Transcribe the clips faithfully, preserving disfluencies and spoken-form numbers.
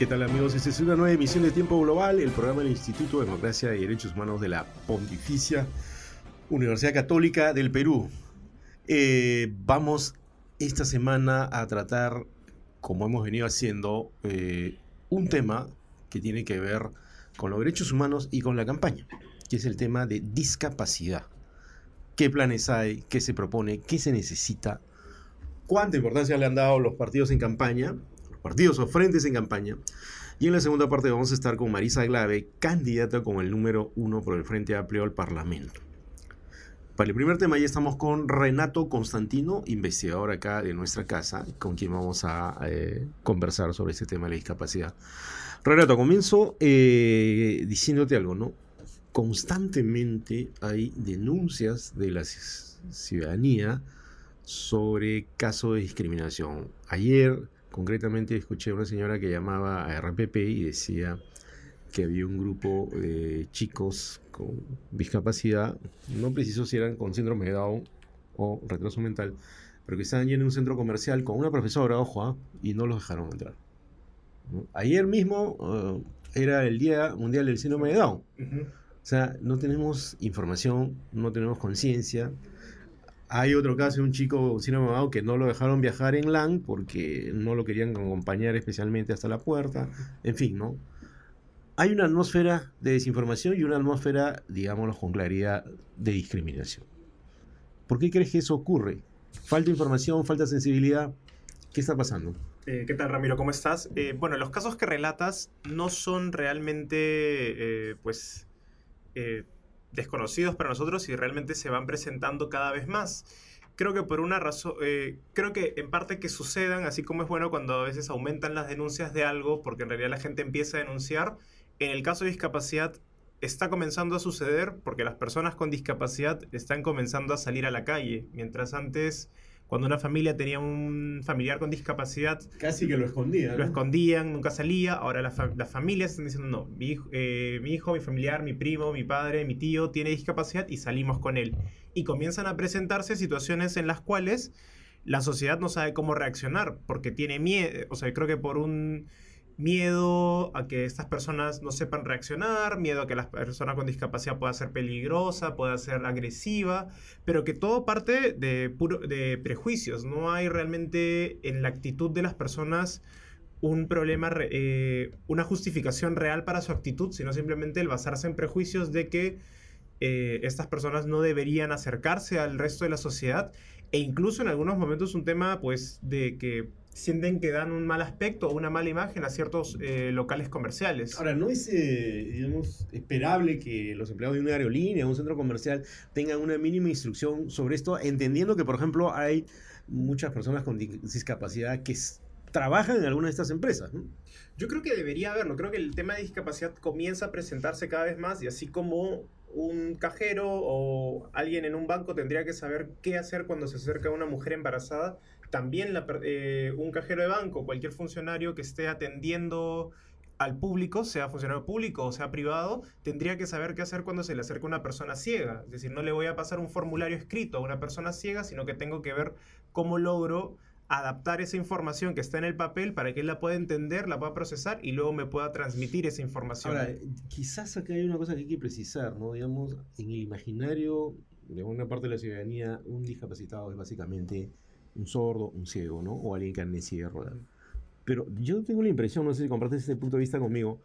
¿Qué tal, amigos? Esta es una nueva emisión de Tiempo Global, el programa del Instituto de Democracia y Derechos Humanos de la Pontificia Universidad Católica del Perú. Eh, vamos esta semana a tratar, como hemos venido haciendo, eh, un tema que tiene que ver con los derechos humanos y con la campaña, que es el tema de discapacidad. ¿Qué planes hay? ¿Qué se propone? ¿Qué se necesita? ¿Cuánta importancia le han dado los partidos en campaña? Los partidos o frentes en campaña. Y en la segunda parte vamos a estar con Marisa Glave, candidata con el número uno por el Frente Amplio al Parlamento. Para el primer tema ya estamos con Renato Constantino, investigador acá de nuestra casa, con quien vamos a eh, conversar sobre este tema de la discapacidad. Renato, comienzo eh, diciéndote algo, ¿no? Constantemente hay denuncias de la ciudadanía sobre casos de discriminación. Ayer, concretamente, escuché a una señora que llamaba a R P P y decía que había un grupo de chicos con discapacidad, no preciso si eran con síndrome de Down o retraso mental, pero que estaban yendo en un centro comercial con una profesora, ojo, ¿eh? Y no los dejaron entrar. ¿No? Ayer mismo uh, era el Día Mundial del Síndrome de Down. Uh-huh. O sea, no tenemos información, no tenemos conciencia. Hay otro caso de un chico con síndrome de Down que no lo dejaron viajar en LAN porque no lo querían acompañar especialmente hasta la puerta. En fin, ¿no? Hay una atmósfera de desinformación y una atmósfera, digámoslo con claridad, de discriminación. ¿Por qué crees que eso ocurre? ¿Falta información? ¿Falta sensibilidad? ¿Qué está pasando? Eh, ¿Qué tal, Ramiro? ¿Cómo estás? Eh, bueno, los casos que relatas no son realmente, eh, pues, eh, desconocidos para nosotros y realmente se van presentando cada vez más. Creo que por una razón, eh, creo que en parte que sucedan, así como es bueno cuando a veces aumentan las denuncias de algo, porque en realidad la gente empieza a denunciar. En el caso de discapacidad está comenzando a suceder porque las personas con discapacidad están comenzando a salir a la calle, mientras antes, cuando una familia tenía un familiar con discapacidad, casi que lo escondían. Lo escondían, nunca salía. Ahora las, fa las familias están diciendo, no, mi hijo, eh, mi hijo, mi familiar, mi primo, mi padre, mi tío tiene discapacidad y salimos con él. Y comienzan a presentarse situaciones en las cuales la sociedad no sabe cómo reaccionar, porque tiene miedo, o sea, creo que por un miedo a que estas personas no sepan reaccionar, miedo a que la persona con discapacidad pueda ser peligrosa, pueda ser agresiva, pero que todo parte de, puro, de prejuicios. No hay realmente en la actitud de las personas un problema, eh, una justificación real para su actitud, sino simplemente el basarse en prejuicios de que eh, estas personas no deberían acercarse al resto de la sociedad, e incluso en algunos momentos un tema pues de que sienten que dan un mal aspecto o una mala imagen a ciertos eh, locales comerciales. Ahora, ¿no es eh, digamos, esperable que los empleados de una aerolínea o un centro comercial tengan una mínima instrucción sobre esto, entendiendo que, por ejemplo, hay muchas personas con discapacidad que trabajan en alguna de estas empresas, ¿no? Yo creo que debería haberlo. Creo que el tema de discapacidad comienza a presentarse cada vez más, y así como un cajero o alguien en un banco tendría que saber qué hacer cuando se acerca a una mujer embarazada, también la, eh, un cajero de banco, cualquier funcionario que esté atendiendo al público, sea funcionario público o sea privado, tendría que saber qué hacer cuando se le acerca una persona ciega. Es decir, no le voy a pasar un formulario escrito a una persona ciega, sino que tengo que ver cómo logro adaptar esa información que está en el papel para que él la pueda entender, la pueda procesar y luego me pueda transmitir esa información. Ahora, quizás acá hay una cosa que hay que precisar, ¿no? Digamos, en el imaginario de una parte de la ciudadanía, un discapacitado es básicamente un sordo, un ciego, ¿no? O alguien que anda en silla de ruedas. Pero yo tengo la impresión, no sé si compartes este punto de vista conmigo,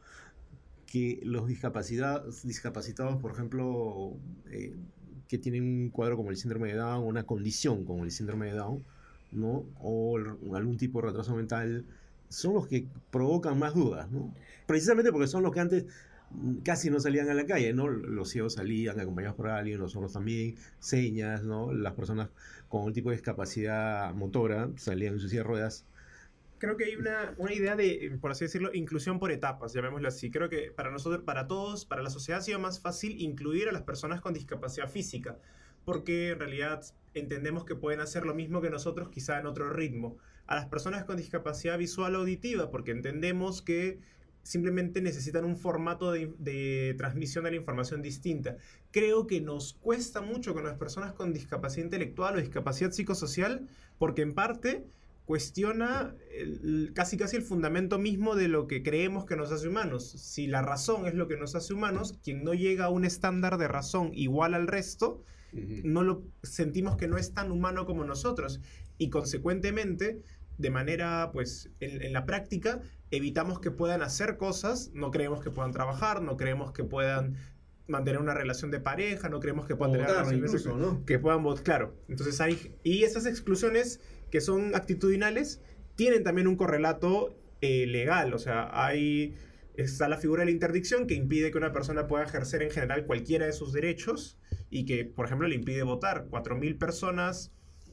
que los discapacitados, discapacitados por ejemplo, eh, que tienen un cuadro como el síndrome de Down, una condición como el síndrome de Down, ¿no? O algún tipo de retraso mental, son los que provocan más dudas, ¿no? Precisamente porque son los que antes casi no salían a la calle, ¿no? Los ciegos salían acompañados por alguien, los sordos también, señas, ¿no? Las personas con un tipo de discapacidad motora salían en sus silla de ruedas. Creo que hay una, una idea de, por así decirlo, inclusión por etapas, llamémoslo así. Creo que para nosotros, para todos, para la sociedad ha sido más fácil incluir a las personas con discapacidad física, porque en realidad entendemos que pueden hacer lo mismo que nosotros, quizá en otro ritmo. A las personas con discapacidad visual o auditiva, porque entendemos que simplemente necesitan un formato de, de transmisión de la información distinta. Creo que nos cuesta mucho con las personas con discapacidad intelectual o discapacidad psicosocial, porque en parte cuestiona el, casi casi el fundamento mismo de lo que creemos que nos hace humanos. Si la razón es lo que nos hace humanos, quien no llega a un estándar de razón igual al resto, uh-huh. no lo sentimos que no es tan humano como nosotros. Y consecuentemente, de manera, pues, en, en la práctica, evitamos que puedan hacer cosas, no creemos que puedan trabajar, no creemos que puedan mantener una relación de pareja, no creemos que puedan tener votar, relaciones incluso, ¿no? que puedan votar, claro. Entonces hay, y esas exclusiones que son actitudinales tienen también un correlato eh, legal, o sea, hay está la figura de la interdicción que impide que una persona pueda ejercer en general cualquiera de sus derechos y que, por ejemplo, le impide votar. cuatro mil personas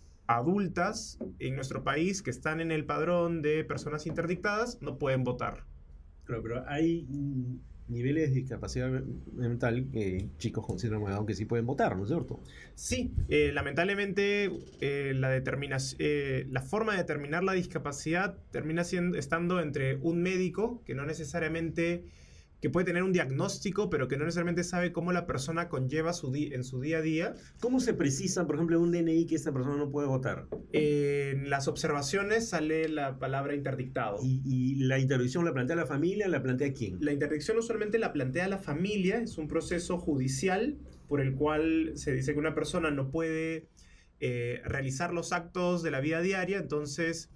adultas en nuestro país que están en el padrón de personas interdictadas no pueden votar. Claro, pero hay niveles de discapacidad mental, eh, chicos con síndrome de Down que sí pueden votar, ¿no es cierto? Sí, eh, lamentablemente eh, la, determinación, eh, la forma de determinar la discapacidad termina siendo, estando entre un médico que no necesariamente, que puede tener un diagnóstico, pero que no necesariamente sabe cómo la persona conlleva su di- en su día a día. ¿Cómo se precisa, por ejemplo, en un D N I que esa persona no puede votar? Eh, en las observaciones sale la palabra interdictado. ¿Y, y la interdicción la plantea la familia, la plantea quién? La interdicción usualmente la plantea la familia, es un proceso judicial por el cual se dice que una persona no puede eh, realizar los actos de la vida diaria, entonces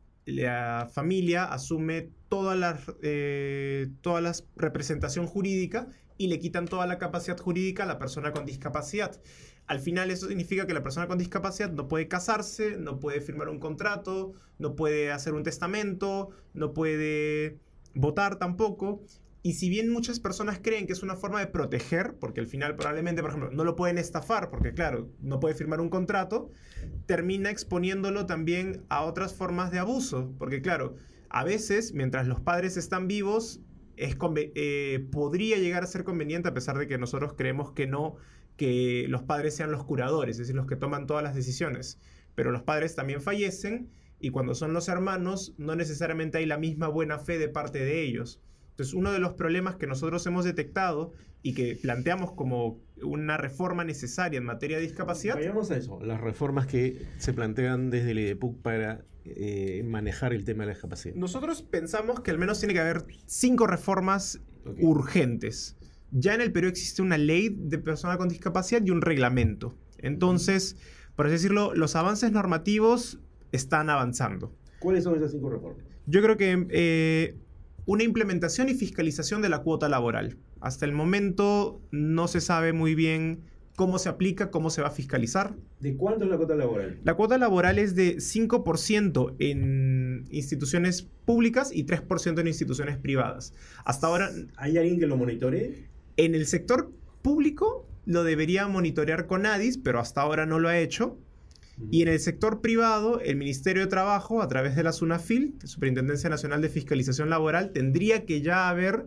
la familia asume toda la, eh, toda la representación jurídica y le quitan toda la capacidad jurídica a la persona con discapacidad. Al final eso significa que la persona con discapacidad no puede casarse, no puede firmar un contrato, no puede hacer un testamento, no puede votar tampoco. Y si bien muchas personas creen que es una forma de proteger, porque al final probablemente, por ejemplo, no lo pueden estafar, porque claro, no puede firmar un contrato, termina exponiéndolo también a otras formas de abuso. Porque claro, a veces, mientras los padres están vivos, es eh, podría llegar a ser conveniente, a pesar de que nosotros creemos que no, que los padres sean los curadores, es decir, los que toman todas las decisiones. Pero los padres también fallecen y cuando son los hermanos, no necesariamente hay la misma buena fe de parte de ellos. Entonces, uno de los problemas que nosotros hemos detectado y que planteamos como una reforma necesaria en materia de discapacidad... Vayamos a eso, las reformas que se plantean desde el I D E P U C para eh, manejar el tema de la discapacidad. Nosotros pensamos que al menos tiene que haber cinco reformas okay. urgentes. Ya en el Perú existe una ley de personas con discapacidad y un reglamento. Entonces, por así decirlo, los avances normativos están avanzando. ¿Cuáles son esas cinco reformas? Yo creo que... Eh, una implementación y fiscalización de la cuota laboral. Hasta el momento no se sabe muy bien cómo se aplica, cómo se va a fiscalizar. ¿De cuánto es la cuota laboral? La cuota laboral es de cinco por ciento en instituciones públicas y tres por ciento en instituciones privadas. Hasta ahora... ¿Hay alguien que lo monitoree? En el sector público lo debería monitorear CONADIS, pero hasta ahora no lo ha hecho. Y en el sector privado, el Ministerio de Trabajo, a través de la SUNAFIL, Superintendencia Nacional de Fiscalización Laboral, tendría que ya haber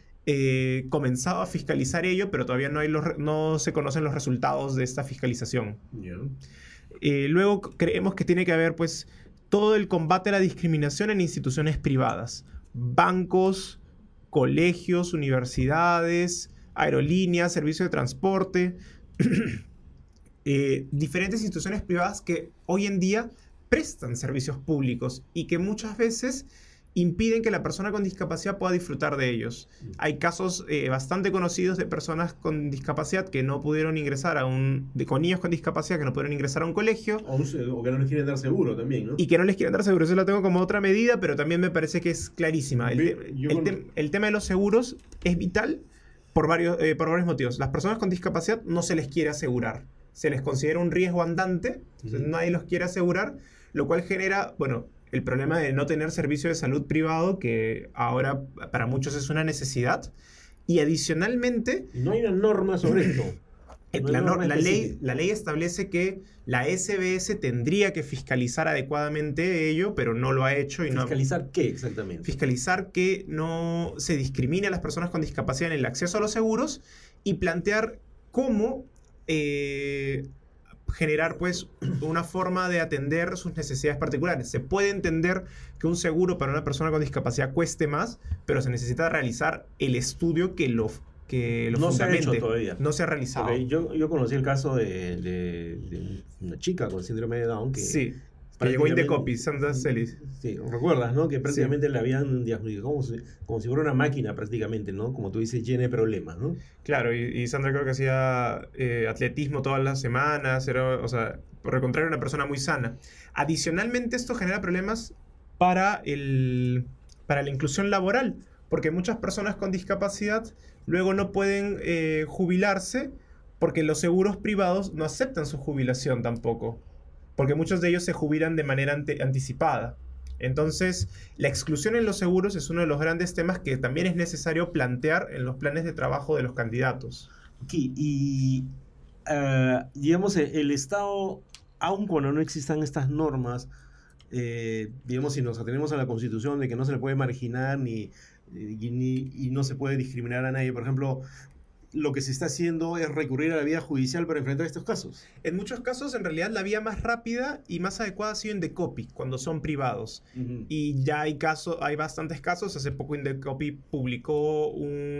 eh, comenzado a fiscalizar ello, pero todavía no, hay los, no se conocen los resultados de esta fiscalización. Yeah. Eh, luego creemos que tiene que haber pues, todo el combate a la discriminación en instituciones privadas. Bancos, colegios, universidades, aerolíneas, servicios de transporte... Eh, diferentes instituciones privadas que hoy en día prestan servicios públicos y que muchas veces impiden que la persona con discapacidad pueda disfrutar de ellos. Hay casos eh, bastante conocidos de personas con discapacidad que no pudieron ingresar a un... De, con niños con discapacidad que no pudieron ingresar a un colegio. O, un, o que no les quieren dar seguro también, ¿no? Y que no les quieren dar seguro. Eso lo tengo como otra medida, pero también me parece que es clarísima. El, te, el, te, el tema de los seguros es vital por varios, eh, por varios motivos. Las personas con discapacidad no se les quiere asegurar. Se les considera un riesgo andante, entonces uh-huh. nadie los quiere asegurar, lo cual genera, bueno, el problema de no tener servicio de salud privado, que ahora para muchos es una necesidad, y adicionalmente... No hay una norma sobre esto. No la, norma la, ley, la ley establece que la S B S tendría que fiscalizar adecuadamente ello, pero no lo ha hecho. Y ¿Fiscalizar no, qué exactamente? Fiscalizar que no se discrimine a las personas con discapacidad en el acceso a los seguros y plantear cómo... Eh, generar pues una forma de atender sus necesidades particulares. Se puede entender que un seguro para una persona con discapacidad cueste más, pero se necesita realizar el estudio que lo, que lo no fundamente. Se ha hecho todavía. No se ha realizado. Okay, yo, yo conocí el caso de, de, de una chica con síndrome de Down que sí. Que llegó prácticamente- Indecopy, Sandra Celis. Sí, recuerdas, ¿no? Que prácticamente le habían diagnosticado como si, como si fuera una máquina prácticamente, ¿no? Como tú dices, llena de problemas, ¿no? Claro, y, y Sandra creo que hacía eh, atletismo todas las semanas, era, o sea, por el contrario, una persona muy sana. Adicionalmente, esto genera problemas para, el, para la inclusión laboral, porque muchas personas con discapacidad luego no pueden eh, jubilarse porque los seguros privados no aceptan su jubilación tampoco, porque muchos de ellos se jubilan de manera ante- anticipada. Entonces, la exclusión en los seguros es uno de los grandes temas que también es necesario plantear en los planes de trabajo de los candidatos. Ok, y eh, digamos, e- el Estado, aun cuando no existan estas normas, eh, digamos, si nos atenemos a la Constitución de que no se le puede marginar ni, y, ni- y no se puede discriminar a nadie, por ejemplo, lo que se está haciendo es recurrir a la vía judicial para enfrentar estos casos. En muchos casos, en realidad, la vía más rápida y más adecuada ha sido Indecopy, cuando son privados. Ujú. Y ya hay, caso, hay bastantes casos. Hace poco Indecopy publicó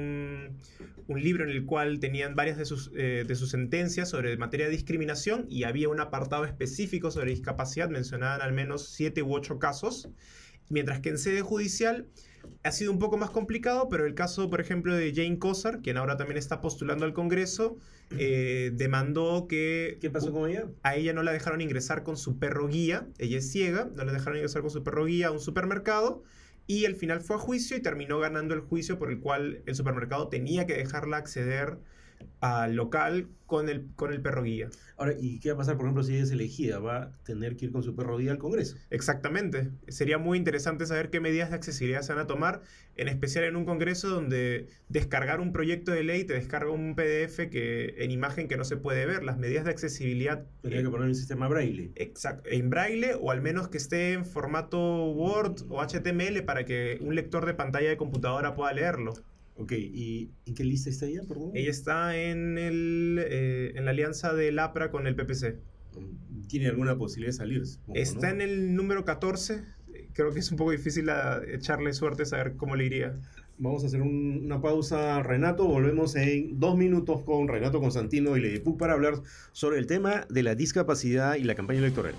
un, un libro en el cual tenían varias de sus, eh, de sus sentencias sobre materia de discriminación y había un apartado específico sobre discapacidad. Mencionaban al menos siete u ocho casos. Mientras que en sede judicial ha sido un poco más complicado, pero el caso, por ejemplo, de Jane Cossar, quien ahora también está postulando al Congreso, eh, demandó que ¿Qué pasó con ella? a ella no la dejaron ingresar con su perro guía, ella es ciega, no la dejaron ingresar con su perro guía a un supermercado, y al final fue a juicio y terminó ganando el juicio por el cual el supermercado tenía que dejarla acceder al local con el, con el perro guía. Ahora, ¿y qué va a pasar, por ejemplo, si ella es elegida? ¿Va a tener que ir con su perro guía al Congreso? Exactamente. Sería muy interesante saber qué medidas de accesibilidad se van a tomar, en especial en un congreso donde descargar un proyecto de ley te descarga un P D F que, en imagen que no se puede ver. Las medidas de accesibilidad Tendría que poner un sistema braille. exact- en braille o al menos que esté en formato Word o H T M L para que un lector de pantalla de computadora pueda leerlo. Ok, ¿y en qué lista está ella, perdón? Ella está en, el, eh, en la alianza del APRA con el P P C. ¿Tiene alguna posibilidad de salir? Supongo, Está ¿no? en el número catorce. Creo que es un poco difícil a- echarle suerte, saber cómo le iría. Vamos a hacer un- una pausa, Renato. Volvemos en dos minutos con Renato Constantino y Lady Pug para hablar sobre el tema de la discapacidad y la campaña electoral.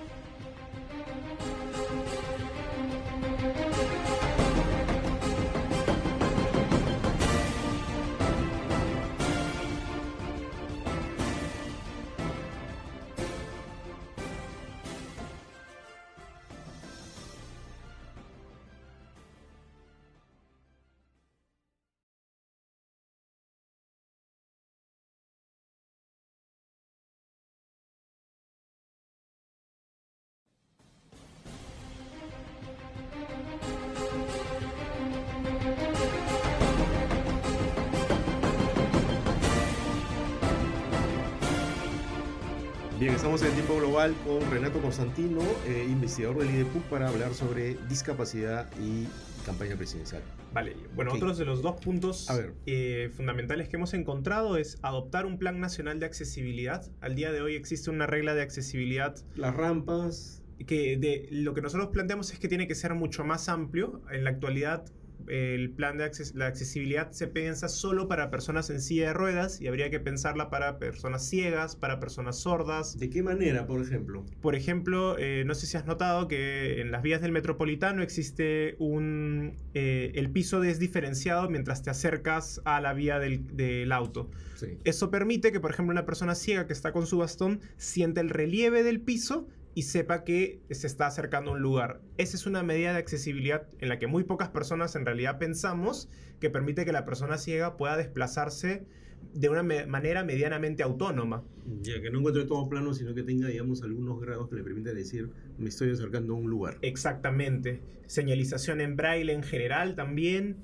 Bien, estamos en Tiempo Global con Renato Constantino, eh, investigador del I D E P U C, para hablar sobre discapacidad y campaña presidencial. Vale, bueno, Ok. otros de los dos puntos A ver. eh, fundamentales que hemos encontrado es adoptar un plan nacional de accesibilidad. Al día de hoy existe una regla de accesibilidad Las rampas. que de, lo que nosotros planteamos es que tiene que ser mucho más amplio. En la actualidad, el plan de acces- la accesibilidad se piensa solo para personas en silla de ruedas y habría que pensarla para personas ciegas, para personas sordas. ¿De qué manera, por ejemplo? Por ejemplo, eh, no sé si has notado que en las vías del metropolitano existe un... eh, el piso es diferenciado mientras te acercas a la vía del, del auto. Sí. Eso permite que, por ejemplo, una persona ciega que está con su bastón sienta el relieve del piso y sepa que se está acercando a un lugar. Esa es una medida de accesibilidad en la que muy pocas personas en realidad pensamos, que permite que la persona ciega pueda desplazarse de una me- manera medianamente autónoma. Ya que no encuentre todo plano, sino que tenga, digamos, algunos grados que le permitan decir, me estoy acercando a un lugar. Exactamente. Señalización en braille en general también.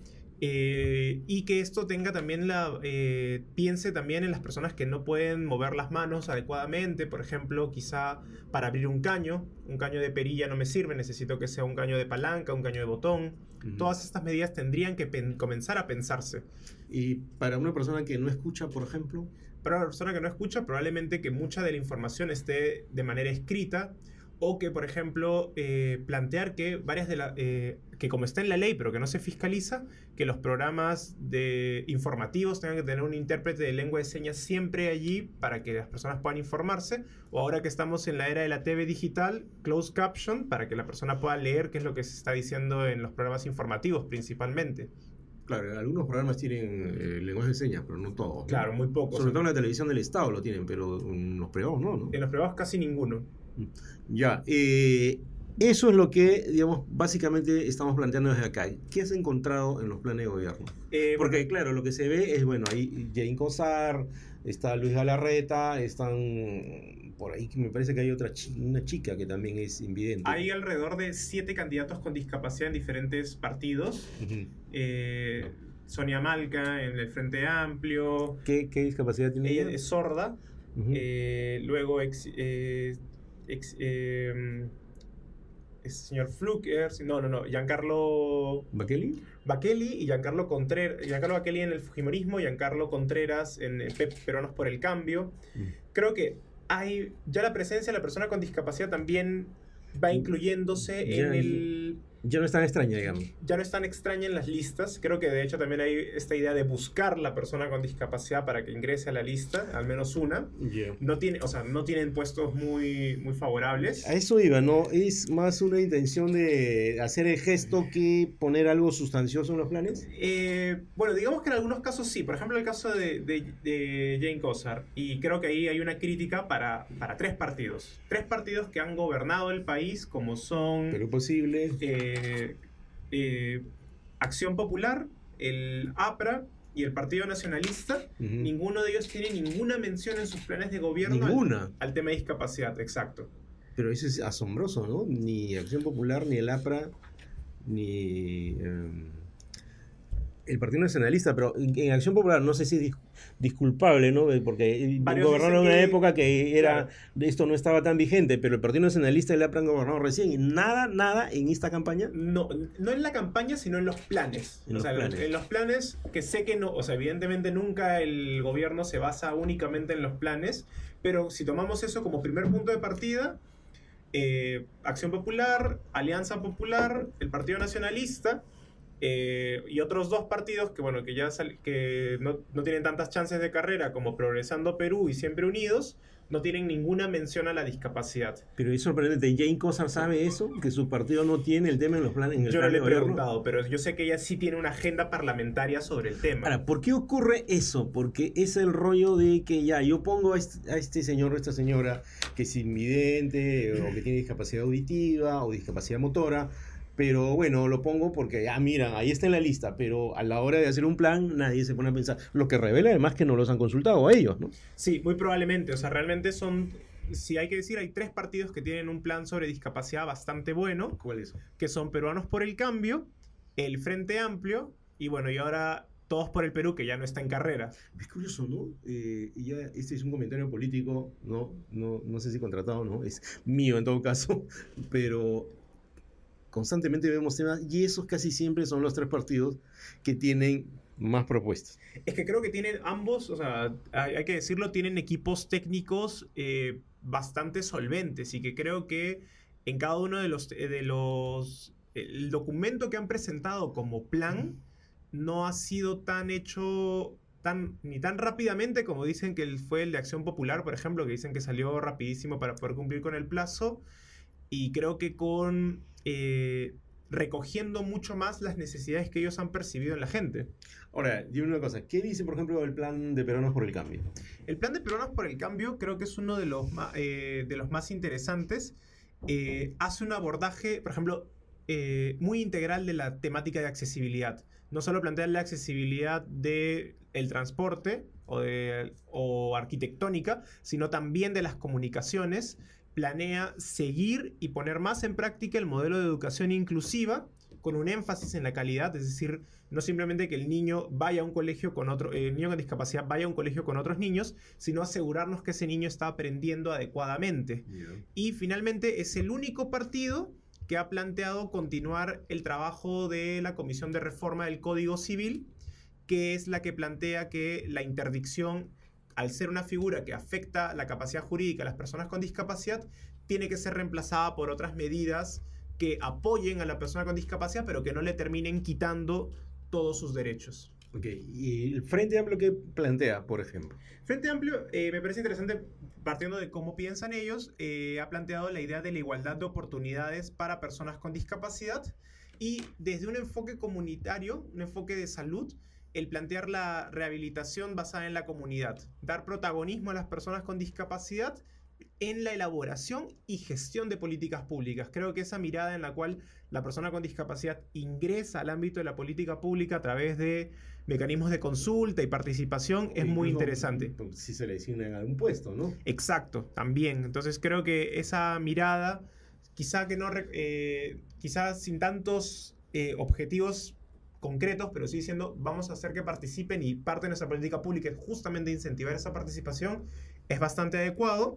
eh, y que esto tenga también la... eh, piense también en las personas que no pueden mover las manos adecuadamente. Por ejemplo, quizá para abrir un caño. Un caño de perilla no me sirve. Necesito que sea un caño de palanca, un caño de botón. Ujú. Todas estas medidas tendrían que pen- comenzar a pensarse. Y para una persona que no escucha, por ejemplo, Para una persona que no escucha, probablemente que mucha de la información esté de manera escrita O que, por ejemplo, eh, plantear que varias de las... Eh, que como está en la ley, pero que no se fiscaliza, que los programas de informativos tengan que tener un intérprete de lengua de señas siempre allí para que las personas puedan informarse. O ahora que estamos en la era de la T V digital, closed caption, para que la persona pueda leer qué es lo que se está diciendo en los programas informativos principalmente. Claro, algunos programas tienen eh, lenguaje de señas, pero no todos, ¿no? Claro, muy pocos. Sobre todo en la televisión del Estado lo tienen, pero en los privados no, ¿no? En los privados casi ninguno. Ya, eh, eso es lo que, digamos, básicamente estamos planteando desde acá. ¿Qué has encontrado en los planes de gobierno? Eh, Porque, bueno, claro, lo que se ve es, bueno, ahí Jane Cosar, está Luis Galarreta, están por ahí, que me parece que hay otra chi- una chica que también es invidente. hay alrededor de siete candidatos con discapacidad en diferentes partidos. Ujú. Eh, Sonia Malca en el Frente Amplio. ¿Qué, qué discapacidad tiene Ella ella? es sorda. Ujú. Eh, luego ex, eh, ex, eh, es señor Fluker, no, no, no, Giancarlo ¿Bakeli? Bakeli y Giancarlo Contreras, Giancarlo Bakeli en el Fujimorismo, Giancarlo Contreras en el P E P Peruanos por el Cambio. Mm. Creo que hay ya la presencia de la persona con discapacidad también va incluyéndose Ya, en el... Ya no es tan extraña, digamos. Ya no es tan extraña en las listas. Creo que de hecho también hay esta idea de buscar la persona con discapacidad para que ingrese a la lista, al menos una. Yeah. No tiene, o sea, no tienen puestos muy, muy favorables. A eso iba, ¿no? Es más una intención de hacer el gesto que poner algo sustancioso en los planes. Eh, bueno, digamos que en algunos casos sí. Por ejemplo, el caso de, de, de Jane Cosar. Y creo que ahí hay una crítica para, para tres partidos. Tres partidos que han gobernado el país, como son Pero posible. eh, eh, Acción Popular, el APRA y el Partido Nacionalista. Ujú. Ninguno de ellos tiene ninguna mención en sus planes de gobierno al, Ninguna. al tema de discapacidad, exacto. Pero eso es asombroso, ¿no? Ni Acción Popular, ni el APRA, ni eh, el Partido Nacionalista. Pero en, en Acción Popular no sé si es dis- disculpable, ¿no? Porque Varios gobernaron en dicen una que- época que era claro. esto no estaba tan vigente, pero el Partido Nacionalista y el APRA han gobernado recién. Y nada, nada en esta campaña. No, no en la campaña, sino en los planes. En o los sea, planes. en los planes que sé que no, o sea, evidentemente nunca el gobierno se basa únicamente en los planes, pero si tomamos eso como primer punto de partida, eh, Acción Popular, Alianza Popular, el Partido Nacionalista eh, y otros dos partidos que, bueno, que ya sal- que no, no tienen tantas chances de carrera como Progresando Perú y Siempre Unidos, no tienen ninguna mención a la discapacidad. Pero es sorprendente. Jane Cosar sabe eso, que su partido no tiene el tema en los planes. En el Yo no plan le de he gobierno. preguntado, pero yo sé que ella sí tiene una agenda parlamentaria sobre el tema. Ahora, ¿por qué ocurre eso? Porque es el rollo de que ya yo pongo a este, a este señor o esta señora que es invidente o que tiene discapacidad auditiva o discapacidad motora, pero bueno, lo pongo porque, ah, mira, ahí está en la lista, pero a la hora de hacer un plan nadie se pone a pensar, lo que revela además que no los han consultado a ellos, ¿no? Sí, muy probablemente. O sea, realmente son, si hay que decir, hay tres partidos que tienen un plan sobre discapacidad bastante bueno, ¿Cuál es eso? que son Peruanos por el Cambio, el Frente Amplio y bueno, y ahora Todos por el Perú, que ya no está en carrera. Es curioso, ¿no? Eh, y ya este es un comentario político, ¿no? No, no sé si contratado, ¿no? Es mío en todo caso, pero constantemente vemos temas y esos casi siempre son los tres partidos que tienen más propuestas. Es que creo que tienen ambos, o sea, hay, hay que decirlo, tienen equipos técnicos eh, bastante solventes y que creo que en cada uno de los, de los... El documento que han presentado como plan no ha sido tan hecho tan, ni tan rápidamente como dicen que el- fue el de Acción Popular, por ejemplo, que dicen que salió rapidísimo para poder cumplir con el plazo. Y creo que con eh, recogiendo mucho más las necesidades que ellos han percibido en la gente. Ahora, dime una cosa, ¿qué dice, por ejemplo, el plan de Peruanos por el Cambio? El plan de Peruanos por el Cambio creo que es uno de los, ma- eh, de los más interesantes. Eh, hace un abordaje, por ejemplo, eh, muy integral de la temática de accesibilidad. No solo plantea la accesibilidad del transporte o, de, o arquitectónica, sino también de las comunicaciones. Planea seguir y poner más en práctica el modelo de educación inclusiva con un énfasis en la calidad, es decir, no simplemente que el niño vaya a un colegio con otro, eh, el niño con discapacidad vaya a un colegio con otros niños, sino asegurarnos que ese niño está aprendiendo adecuadamente. Yeah. Y finalmente es el único partido que ha planteado continuar el trabajo de la Comisión de Reforma del Código Civil, que es la que plantea que la interdicción, al ser una figura que afecta la capacidad jurídica de las personas con discapacidad, tiene que ser reemplazada por otras medidas que apoyen a la persona con discapacidad, pero que no le terminen quitando todos sus derechos. Ok, ¿y el Frente Amplio qué plantea, por ejemplo? Frente Amplio, eh, me parece interesante, partiendo de cómo piensan ellos, eh, ha planteado la idea de la igualdad de oportunidades para personas con discapacidad y desde un enfoque comunitario, un enfoque de salud, el plantear la rehabilitación basada en la comunidad, dar protagonismo a las personas con discapacidad en la elaboración y gestión de políticas públicas. Creo que esa mirada en la cual la persona con discapacidad ingresa al ámbito de la política pública a través de mecanismos de consulta y participación es muy interesante. Si se le designa algún puesto, ¿no? Exacto, también. Entonces creo que esa mirada, quizá que no, eh, quizá sin tantos eh, objetivos concretos, pero sí diciendo vamos a hacer que participen y parte de nuestra política pública es justamente incentivar esa participación, es bastante adecuado.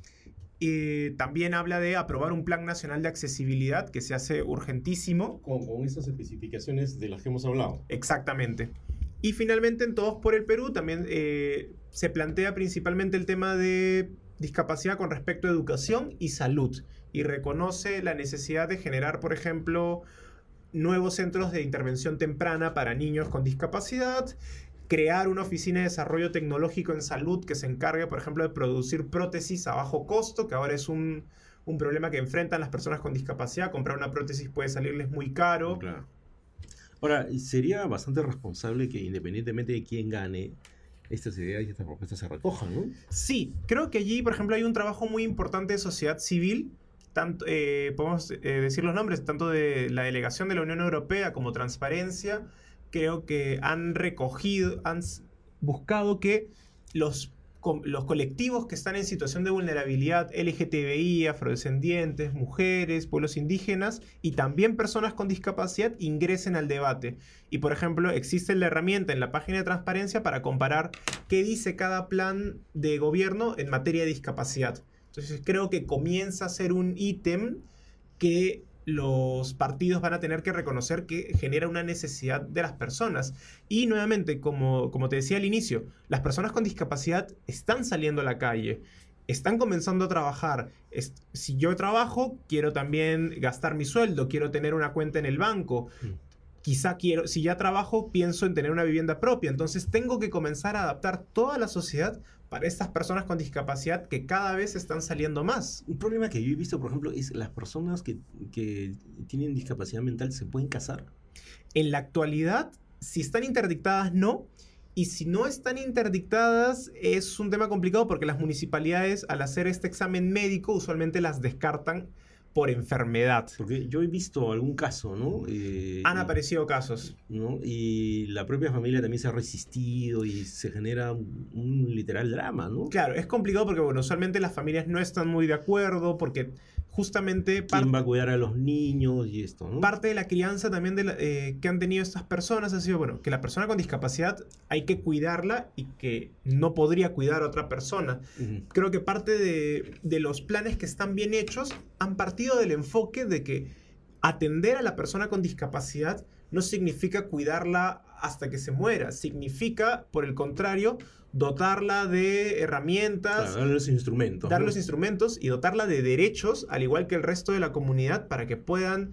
Y también habla de aprobar un plan nacional de accesibilidad que se hace urgentísimo. Con, con esas especificaciones de las que hemos hablado. Exactamente. Y finalmente en Todos por el Perú también eh, se plantea principalmente el tema de discapacidad con respecto a educación y salud. Y reconoce la necesidad de generar, por ejemplo, nuevos centros de intervención temprana para niños con discapacidad, crear una oficina de desarrollo tecnológico en salud que se encargue, por ejemplo, de producir prótesis a bajo costo, que ahora es un, un problema que enfrentan las personas con discapacidad. Comprar una prótesis puede salirles muy caro. Claro. Ahora, sería bastante responsable que independientemente de quién gane, estas ideas y estas propuestas se recojan, ¿no? Sí, creo que allí, por ejemplo, hay un trabajo muy importante de sociedad civil. Tanto, eh, podemos eh, decir los nombres, tanto de la delegación de la Unión Europea como Transparencia. Creo que han recogido, han buscado que los, los colectivos que están en situación de vulnerabilidad, L G T B I, afrodescendientes, mujeres, pueblos indígenas y también personas con discapacidad ingresen al debate. Y por ejemplo, existe la herramienta en la página de Transparencia para comparar qué dice cada plan de gobierno en materia de discapacidad. Entonces creo que comienza a ser un ítem que los partidos van a tener que reconocer que genera una necesidad de las personas. Y nuevamente, como, como te decía al inicio, las personas con discapacidad están saliendo a la calle, están comenzando a trabajar. Es, si yo trabajo, quiero también gastar mi sueldo, quiero tener una cuenta en el banco. Mm. Quizá quiero, si ya trabajo, pienso en tener una vivienda propia. Entonces tengo que comenzar a adaptar toda la sociedad para estas personas con discapacidad que cada vez están saliendo más. Un problema que yo he visto, por ejemplo, es las personas que, que tienen discapacidad mental, ¿se pueden casar? En la actualidad, si están interdictadas, no. Y si no están interdictadas, es un tema complicado porque las municipalidades, al hacer este examen médico, usualmente las descartan por enfermedad. Porque yo he visto algún caso, ¿no? Eh, Han aparecido casos. ¿no? Y la propia familia también se ha resistido y se genera un, un literal drama, ¿no? Claro, es complicado porque, bueno, usualmente las familias no están muy de acuerdo porque justamente... ¿Quién va a cuidar a los niños y esto, ¿no? Parte de la crianza también de la, eh, que han tenido estas personas ha sido, bueno, que la persona con discapacidad hay que cuidarla y que no podría cuidar a otra persona. Uh-huh. Creo que parte de, de los planes que están bien hechos han partido del enfoque de que atender a la persona con discapacidad no significa cuidarla hasta que se muera, significa, por el contrario, dotarla de herramientas, claro, darle los instrumentos, darle ¿no? los instrumentos y dotarla de derechos, al igual que el resto de la comunidad, para que puedan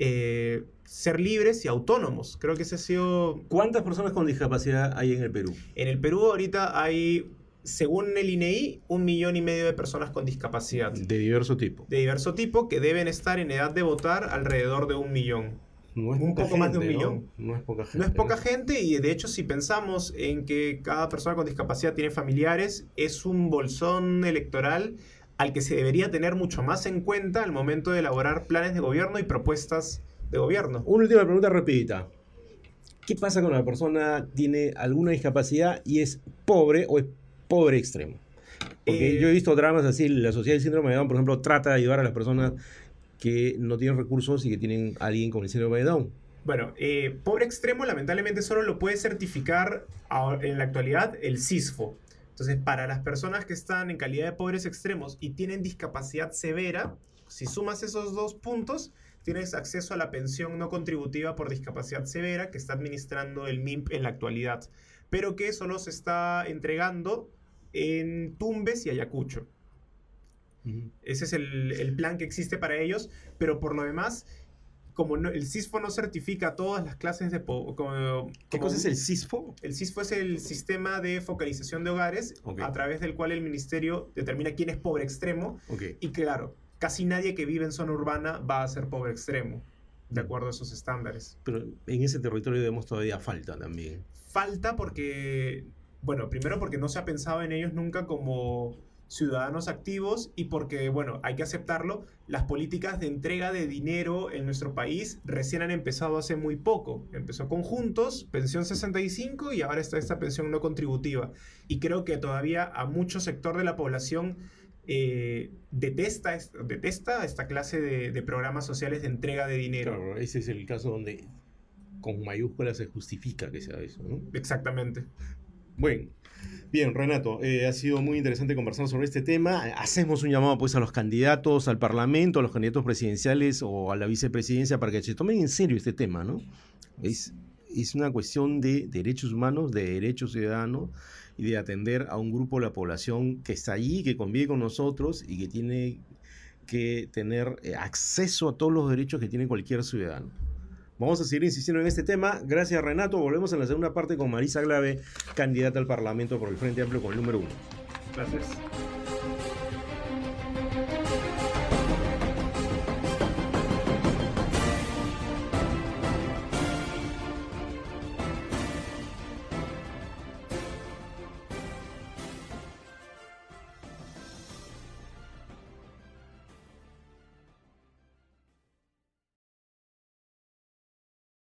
eh, ser libres y autónomos. Creo que ese ha sido... ¿Cuántas personas con discapacidad hay en el Perú? En el Perú ahorita hay, según el I N E I, un millón y medio de personas con discapacidad. De diverso tipo. De diverso tipo, que deben estar en edad de votar alrededor de un millón. No es un poco gente, más de un ¿no? millón. No es poca gente. No es poca gente y de hecho si pensamos en que cada persona con discapacidad tiene familiares, es un bolsón electoral al que se debería tener mucho más en cuenta al momento de elaborar planes de gobierno y propuestas de gobierno. Una última pregunta rapidita. ¿Qué pasa cuando la persona tiene alguna discapacidad y es pobre o es pobre extremo? Porque eh, yo he visto dramas así, la Sociedad del Síndrome de Down, por ejemplo, trata de ayudar a las personas que no tienen recursos y que tienen a alguien con el síndrome de Down. Bueno, eh, pobre extremo lamentablemente solo lo puede certificar en la actualidad el CISFO. Entonces, para las personas que están en calidad de pobres extremos y tienen discapacidad severa, si sumas esos dos puntos, tienes acceso a la pensión no contributiva por discapacidad severa que está administrando el M I M P en la actualidad, pero que solo se está entregando en Tumbes y Ayacucho. Uh-huh. Ese es el, el plan que existe para ellos, pero por lo demás, como no, el CISFO no certifica todas las clases de... Po, como, ¿Qué como, cosa es el CISFO? El CISFO es el sistema de focalización de hogares, okay, a través del cual el ministerio determina quién es pobre extremo. Okay. Y claro, casi nadie que vive en zona urbana va a ser pobre extremo, de acuerdo a esos estándares. Pero en ese territorio vemos todavía falta también. Falta porque, bueno, primero porque no se ha pensado en ellos nunca como ciudadanos activos y porque, bueno, hay que aceptarlo, las políticas de entrega de dinero en nuestro país recién han empezado hace muy poco. Empezó con Juntos, pensión sesenta y cinco y ahora está esta pensión no contributiva. Y creo que todavía a mucho sector de la población eh, detesta, detesta esta clase de, de programas sociales de entrega de dinero. Claro, ese es el caso donde con mayúsculas se justifica que sea eso, ¿no? Exactamente. Bueno, bien, Renato, eh, ha sido muy interesante conversar sobre este tema. Hacemos un llamado pues a los candidatos al Parlamento, a los candidatos presidenciales o a la vicepresidencia para que se tomen en serio este tema, ¿no? Es, es una cuestión de derechos humanos, de derechos ciudadanos y de atender a un grupo de la población que está allí, que convive con nosotros y que tiene que tener acceso a todos los derechos que tiene cualquier ciudadano. Vamos a seguir insistiendo en este tema. Gracias, Renato. Volvemos en la segunda parte con Marisa Glave, candidata al Parlamento por el Frente Amplio con el número uno. Gracias.